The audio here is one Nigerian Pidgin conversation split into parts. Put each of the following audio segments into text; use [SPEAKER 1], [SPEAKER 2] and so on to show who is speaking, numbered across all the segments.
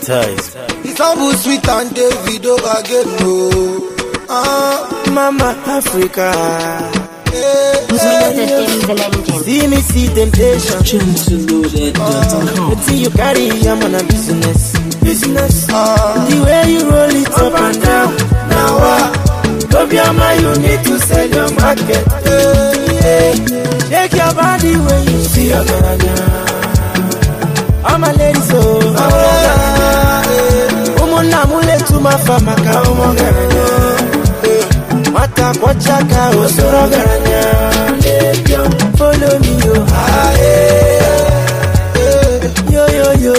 [SPEAKER 1] hypnotized.
[SPEAKER 2] It's all sweet and Davido again, no.
[SPEAKER 1] Mama Africa.
[SPEAKER 3] See me see temptation.
[SPEAKER 1] Until you carry, I'm on a business. The way you roll it up and down. Now love your man, you need to sell your market. Shake your body when you see your garanya. I'm a lady so Umuna mule tuma fama ka umo garanya. Mata kwa chaka osoro garanya. Follow me yo. Yo yo yo.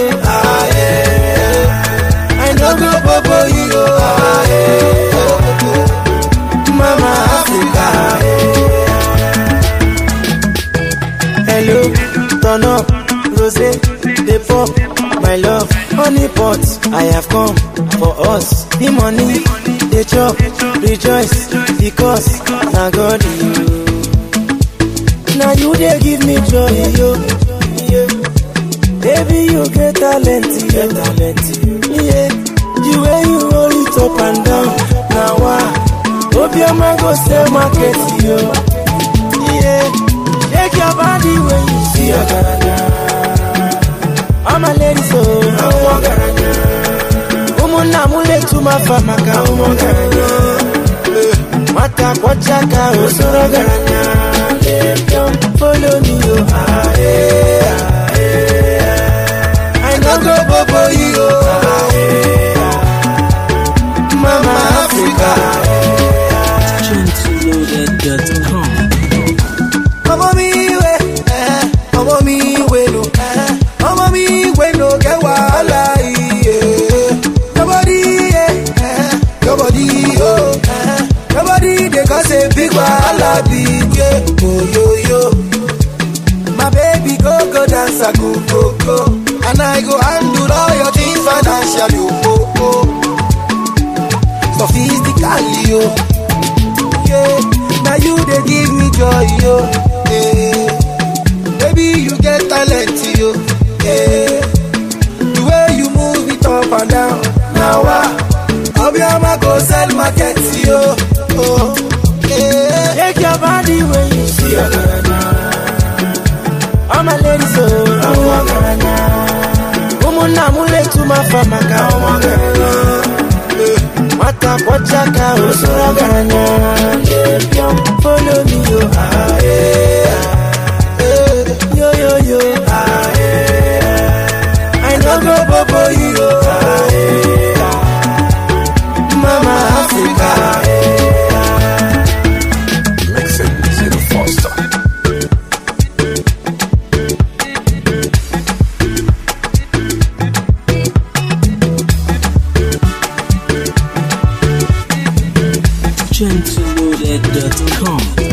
[SPEAKER 1] I know go bobo yo. Mama Africa. Hello, turn up, rosé, they pop, my love, honey pot. I have come for us. The money, they chop, rejoice, because now God you. Now you they give me joy, yo. Baby, you get talent, yeah. The way you roll it up and down, now hope your man go sell market, yo. Yeah, shake your body when you see your garanya. I'm a lady so I'm a garanya. Umuna mule tuma fama ka umo garanya. Mata kwa chaka osoro garanya. Follow me yo. I know go bobo yo. Mama Africa. Mama me we no. Mama me we no get wahala. Nobody they cause a big wahala big oh yo yo. My baby go dance a go and I go handle all your things financially oh. Sophistically yo. Yeah, now you they give me joy yo. Yeah. Baby you get talent yo. Yeah. The way you move it up and down. Now Obiama go sell market yo. Oh, yeah. Shake your body when you see your garanya. I'm a lady so I'm a garanya. Umuna mule tuma fama ka umo garanya. Mata kwa chaka osoro garanya. Follow me yo. Yo yo yo. I know go bobo yo. Mama Africa.
[SPEAKER 4] Mixing Zero Foster.
[SPEAKER 1] Gentleloaded.com